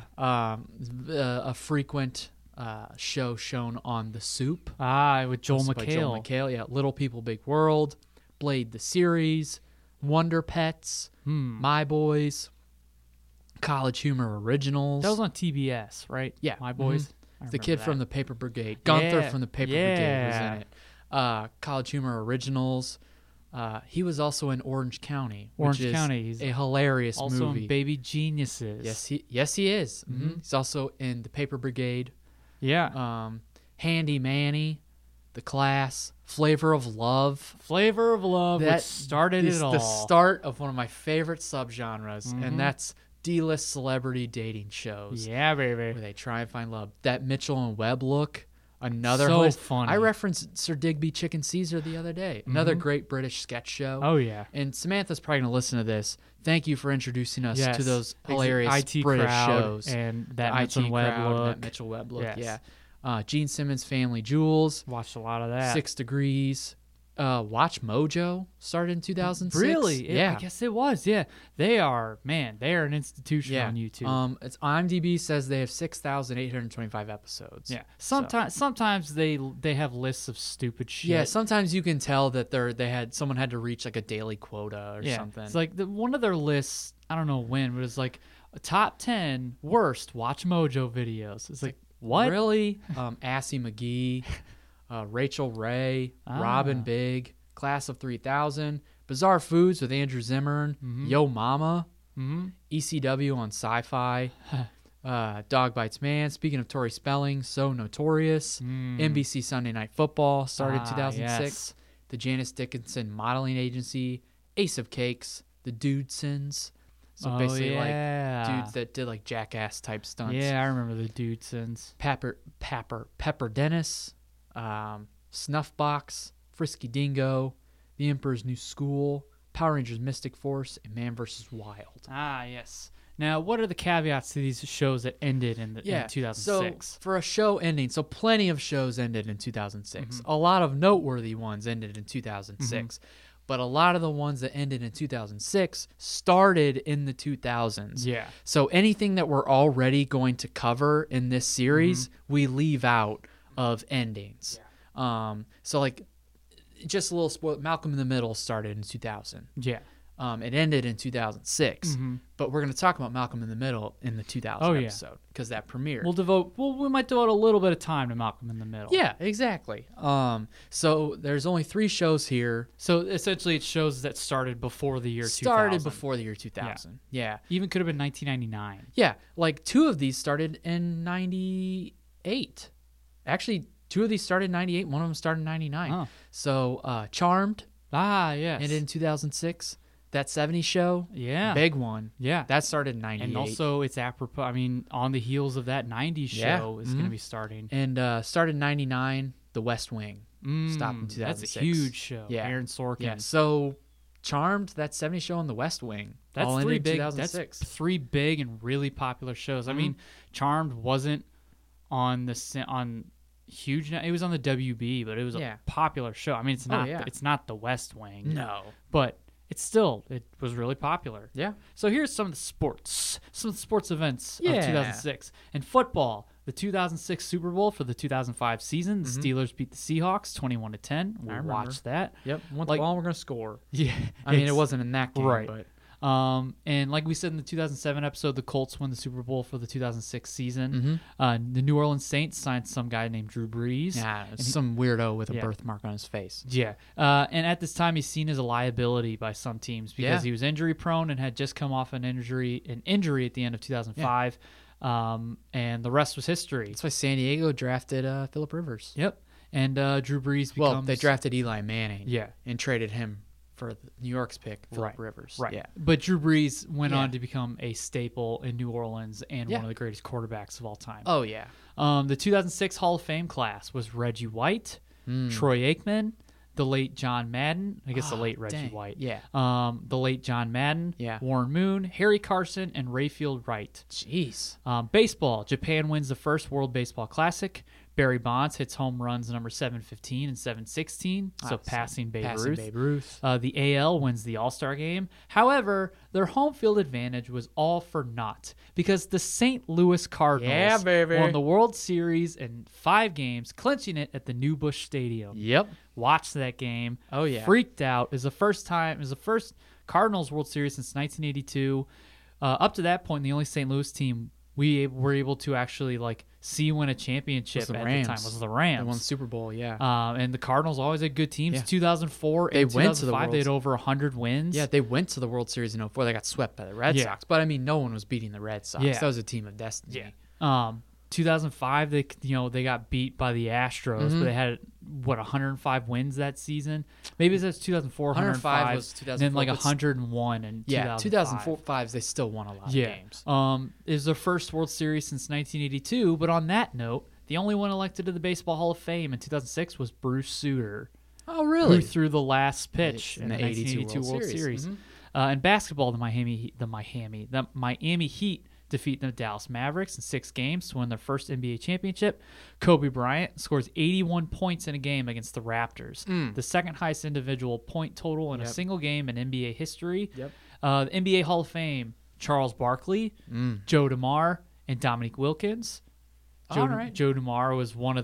A frequent show shown on The Soup. With Joel Hosted by Joel McHale. McHale. Yeah. Little People, Big World. Blade the Series. Wonder Pets. My Boys. College Humor Originals. That was on TBS, right? Yeah. My Boys. I The kid remember from that. the Paper Brigade. Gunther Yeah. from the Paper Brigade was Yeah. in it. College Humor Originals. He was also in Orange County. Orange which is County. He's a hilarious also movie. in Baby Geniuses. Yes, he is. He's also in the Paper Brigade. Yeah. Handy Manny, The Class, Flavor of Love. Flavor of Love, which That started is it all. the start of one of my favorite subgenres, Mm-hmm. and that's D-list celebrity dating shows. Yeah, baby. Where they try and find love. That Mitchell and Webb look, another So hilarious- funny. I referenced Sir Digby Chicken Caesar the other day. Another great British sketch show. Oh, yeah. And Samantha's probably going to listen to this. Thank you for introducing us Yes. to those Ex- hilarious IT British crowd shows. and that The Mitchell IT and Webb crowd and look. that Mitchell Webb look, Yes. yeah. Gene Simmons' Family Jewels. Watched a lot of that. 6 Degrees. Watch Mojo started in 2006. Really? Yeah. I guess it was. Yeah. They are an institution Yeah. on YouTube. It's IMDb says they have 6,825 episodes. Yeah. So- Sometimes they have lists of stupid shit. Yeah, sometimes you can tell that someone had to reach like a daily quota or something. It's like one of their lists, I don't know when, but it's like a top 10 worst Watch Mojo videos. It's like, what? Really? Assy McGee, Rachel Ray, Robin Big, Class of 3000, Bizarre Foods with Andrew Zimmern, Yo Mama, ECW on Sci-Fi, Dog Bites Man. Speaking of Tori Spelling, So Notorious, NBC Sunday Night Football started 2006, yes. the Janice Dickinson Modeling Agency, Ace of Cakes, the Dudesons. So Oh, basically yeah. like dudes that did like jackass type stunts. Yeah, I remember the Dudesons. Pepper Dennis, Snuffbox, Frisky Dingo, The Emperor's New School, Power Rangers Mystic Force, and Man vs. Wild. Yes. Now, what are the caveats to these shows that ended in 2006? So for a show ending, so plenty of shows ended in 2006. A lot of noteworthy ones ended in 2006. But a lot of the ones that ended in 2006 started in the 2000s. Yeah. So anything that we're already going to cover in this series, we leave out of endings. So like, just a little spoil. Malcolm in the Middle started in 2000. Yeah. It ended in 2006. But we're going to talk about Malcolm in the Middle in the 2000 yeah. episode because that premiered. We might devote a little bit of time to Malcolm in the Middle. Yeah, exactly. So there's only 3 shows here. So essentially, it shows that started before the year 2000. Started before the year 2000. Yeah. Even could have been 1999. Yeah. Like 2 of these started in 98. Actually, 2 of these started in 98. One of them started in 99. Oh. So Charmed Yes. ended in 2006. That 70s show, Yeah. big one. Yeah. That started in 98. And also, it's apropos. I mean, on the heels of that 90s Yeah. show is going to be starting. And started in 99, The West Wing. Stopped in 2006. That's a huge show. Yeah. Aaron Sorkin. Yeah. So Charmed, that 70s show on The West Wing. That's all three ended in big. 2006. That's 3 big and really popular shows. I mean, Charmed wasn't on huge. It was on the WB, but it was a popular show. I mean, it's not. It's not The West Wing. No. But it was really popular. Yeah. So here's some of the sports events of 2006. In football, the 2006 Super Bowl for the 2005 season, the Steelers beat the Seahawks 21-10. We'll watch that. Yep. Want the ball, we're going to score. Yeah. I mean, it wasn't in that game, right. But and like we said in the 2007 episode, the Colts won the Super Bowl for the 2006 season. The New Orleans Saints signed some guy named Drew Brees. Yeah, some weirdo with a birthmark on his face. Yeah. And at this time, he's seen as a liability by some teams because he was injury prone and had just come off an injury at the end of 2005. And the rest was history. That's why San Diego drafted Phillip Rivers. Yep. And Drew Brees becomes... Well, they drafted Eli Manning. Yeah. And traded him for New York's pick, Phillip Rivers. Right. Yeah. But Drew Brees went on to become a staple in New Orleans and one of the greatest quarterbacks of all time. Oh, yeah. The 2006 Hall of Fame class was Reggie White, Troy Aikman, the late John Madden. I guess the late Reggie White. Yeah. The late John Madden. Yeah. Warren Moon, Harry Carson, and Rayfield Wright. Jeez. Baseball. Japan wins the first World Baseball Classic. Barry Bonds hits home runs number 715 and 716, so passing Babe Ruth. The AL wins the All-Star Game. However, their home field advantage was all for naught because the St. Louis Cardinals won the World Series in 5 games, clinching it at the New Busch Stadium. Yep. Watched that game. Oh, yeah. Freaked out. It was the first Cardinals World Series since 1982. Up to that point, the only St. Louis team we were able to actually see win a championship at the time was the Rams. They won the Super Bowl, yeah. And the Cardinals always had good teams. 2004 they and went to the 2005, World they had over 100 wins. Yeah, they went to the World Series in 2004. They got swept by the Red Sox. But, I mean, no one was beating the Red Sox. Yeah. That was a team of destiny. Yeah. 2005, they got beat by the Astros, but they had 105 wins that season. Maybe that's 2004, 105 was 2004, and then 101 in 2005 they still won a lot of games. It was their first World Series since 1982. But on that note, the only one elected to the Baseball Hall of Fame in 2006 was Bruce Sutter. Oh, really? Who threw the last pitch in the 1982 World Series. In basketball, the Miami Heat defeat the Dallas Mavericks in 6 games to win their first NBA championship. Kobe Bryant scores 81 points in a game against the Raptors, the second highest individual point total in a single game in NBA history. The NBA Hall of Fame, Charles Barkley, Joe DeMar, and Dominique Wilkins. Joe DeMar was one of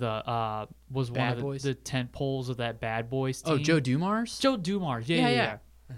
the tent poles of that Bad Boys team. Oh, Joe Dumars? Joe Dumars, yeah.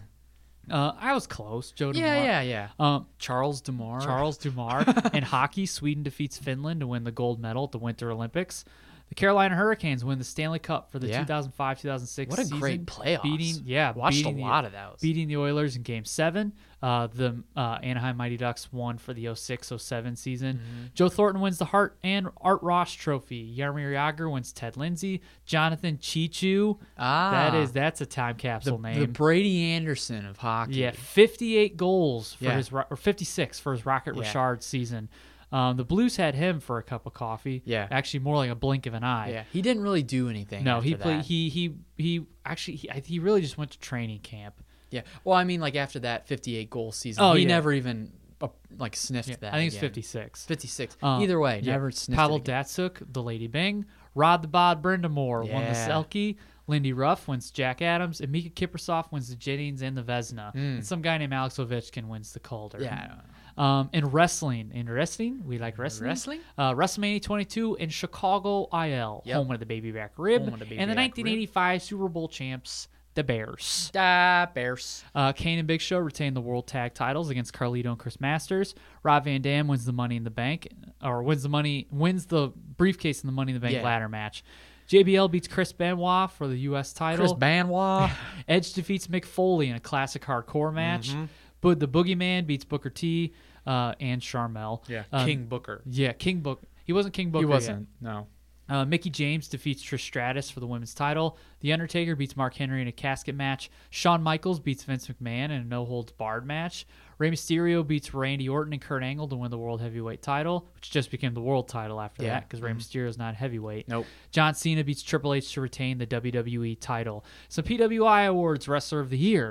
I was close. Joe DeMar. Yeah. Charles DeMar. In hockey, Sweden defeats Finland to win the gold medal at the Winter Olympics. The Carolina Hurricanes win the Stanley Cup for the 2005-2006 season. What a great playoffs. Watched a lot of those. Beating the Oilers in Game 7. The Anaheim Mighty Ducks won for the 06-07 season. Joe Thornton wins the Art Ross Trophy. Jaromir Jagr wins Ted Lindsay. Jonathan Chichu. That's a time capsule name. The Brady Anderson of hockey. Yeah, 58 goals for 56 for his Rocket Richard season. The Blues had him for a cup of coffee. Yeah, actually more like a blink of an eye. Yeah, he didn't really do anything. No, he played. He really just went to training camp. Yeah, well, I mean, after that 58 goal season, he never even sniffed that. I think it's 56. 56. Either way, never sniffed. Pavel it again. Datsuk, the Lady Bing, Rod the Bod Brindamore won the Selke. Lindy Ruff wins Jack Adams, and Mika Kiprasov wins the Jennings and the Vezina. And some guy named Alex Ovechkin wins the Calder. Yeah. In wrestling, we like wrestling. WrestleMania 22 in Chicago, IL, home of the Baby Back Rib, and the 1985 Super Bowl champs, the Bears. Kane and Big Show retain the World Tag Titles against Carlito and Chris Masters. Rob Van Dam wins the Money in the Bank, or wins the briefcase in the Money in the Bank ladder match. JBL beats Chris Benoit for the U.S. title. Chris Benoit. Edge defeats Mick Foley in a classic hardcore match. But the Boogeyman beats Booker T and Sharmell. Yeah, King Booker. Yeah, King Booker. He wasn't King Booker. He wasn't. No. Mickey James defeats Trish Stratus for the women's title. The Undertaker beats Mark Henry in a casket match. Shawn Michaels beats Vince McMahon in a no-holds-barred match. Rey Mysterio beats Randy Orton and Kurt Angle to win the World Heavyweight title, which just became the world title after that because Rey Mysterio's not heavyweight. Nope. John Cena beats Triple H to retain the WWE title. Some PWI awards: Wrestler of the Year,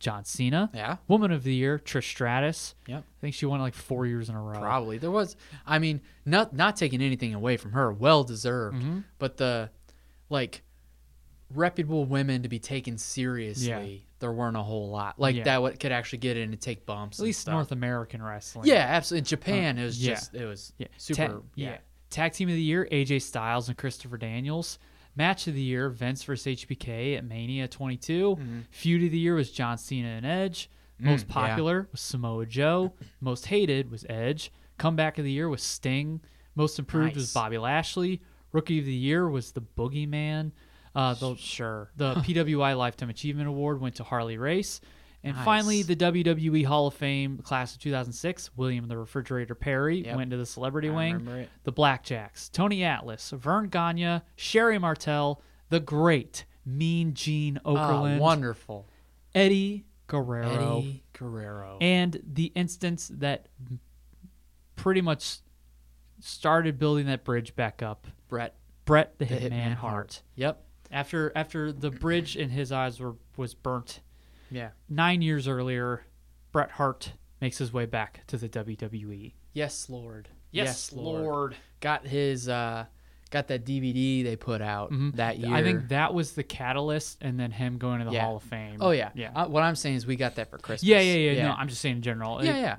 John Cena. Yeah. Woman of the Year, Trish Stratus. Yep. I think she won it like 4 years in a row. Probably. There was, I mean, not taking anything away from her, well deserved, but the, like, reputable women to be taken seriously, there weren't a whole lot. Like, that could actually get in and take bumps. At least North American wrestling. Yeah, absolutely. In Japan, it was just, it was super, Tag Team of the Year, AJ Styles and Christopher Daniels. Match of the Year, Vince vs. HBK at Mania 22. Feud of the Year was John Cena and Edge. Most popular was Samoa Joe. Most hated was Edge. Comeback of the Year was Sting. Most improved was Bobby Lashley. Rookie of the Year was the Boogeyman. The PWI Lifetime Achievement Award went to Harley Race. And finally, the WWE Hall of Fame class of 2006, William the Refrigerator Perry went to the Celebrity Wing. The Blackjacks, Tony Atlas, Vern Gagne, Sherry Martel, the great Mean Gene Okerlund. Wonderful. Eddie Guerrero. And the instance that pretty much started building that bridge back up. Bret the Hitman Hart. Yep. After the bridge in his eyes was burnt. Yeah. 9 years earlier, Bret Hart makes his way back to the WWE. Yes, Lord. Yes, Lord. Got his got that DVD they put out that year. I think that was the catalyst, and then him going to the Hall of Fame. Oh yeah. What I'm saying is we got that for Christmas. Yeah. No, I'm just saying in general. Yeah.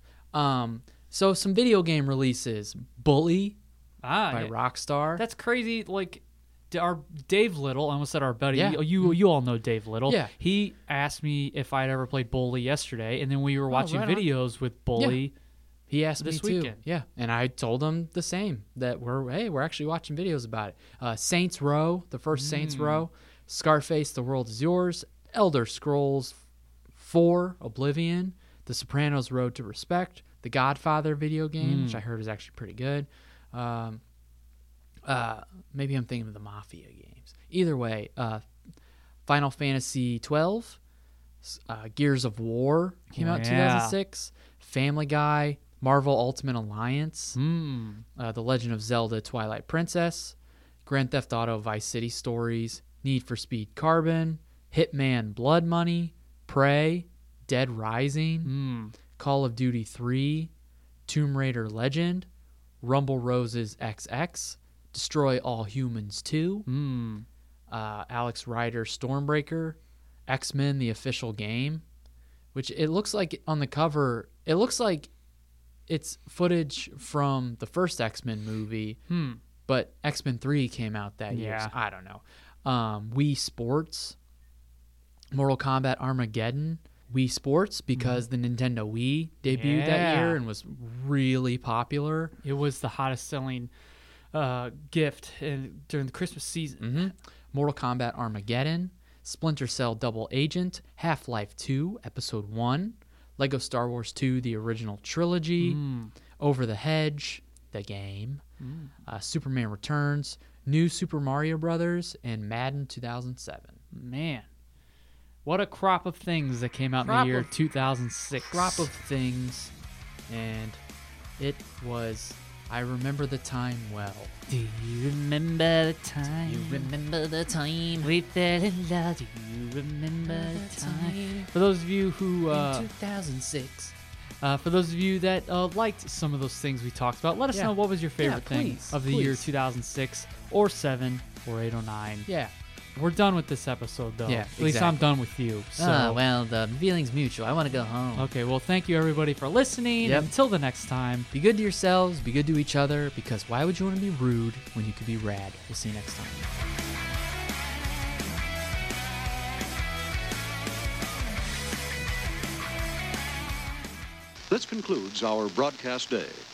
So some video game releases. Bully by Rockstar. That's crazy. Like, our Dave Little, I almost said our buddy. Yeah. You all know Dave Little. Yeah. He asked me if I'd ever played Bully yesterday, and then we were watching videos with Bully. He asked this me too. weekend. Yeah, and I told him the same, that we're actually watching videos about it. Saints Row, the first Saints Row, Scarface, The World Is Yours, Elder Scrolls 4, Oblivion, The Sopranos, Road to Respect, The Godfather video game, which I heard is actually pretty good. Maybe I'm thinking of the Mafia games. Either way, Final Fantasy 12, Gears of War came out in 2006, Family Guy, Marvel Ultimate Alliance, The Legend of Zelda Twilight Princess, Grand Theft Auto Vice City Stories, Need for Speed Carbon, Hitman Blood Money, Prey, Dead Rising, Call of Duty 3, Tomb Raider Legend, Rumble Roses XX, Destroy All Humans 2, Alex Rider Stormbreaker, X-Men The Official Game, which it looks like on the cover, it looks like it's footage from the first X-Men movie, but X-Men 3 came out that year. So I don't know. Wii Sports, Mortal Kombat Armageddon, Wii Sports, because the Nintendo Wii debuted that year and was really popular. It was the hottest selling gift during the Christmas season. Mortal Kombat Armageddon, Splinter Cell Double Agent, Half-Life 2 Episode 1, Lego Star Wars 2 The Original Trilogy, Over the Hedge, the game, Superman Returns, New Super Mario Brothers, and Madden 2007. Man, what a crop of things that came out in the year 2006. Crop of things, and it was... I remember the time well. Do you remember the time? You remember the time we fell in love? Do you remember the time? For those of you who 2006. For those of you that liked some of those things we talked about, let us know what was your favorite thing of the year 2006 or 7 or 8 or 9. Yeah. We're done with this episode, though. Yeah, At least I'm done with you. So. Well, the feeling's mutual. I want to go home. Okay, well, thank you, everybody, for listening. Until the next time. Be good to yourselves. Be good to each other, because why would you want to be rude when you could be rad? We'll see you next time. This concludes our broadcast day.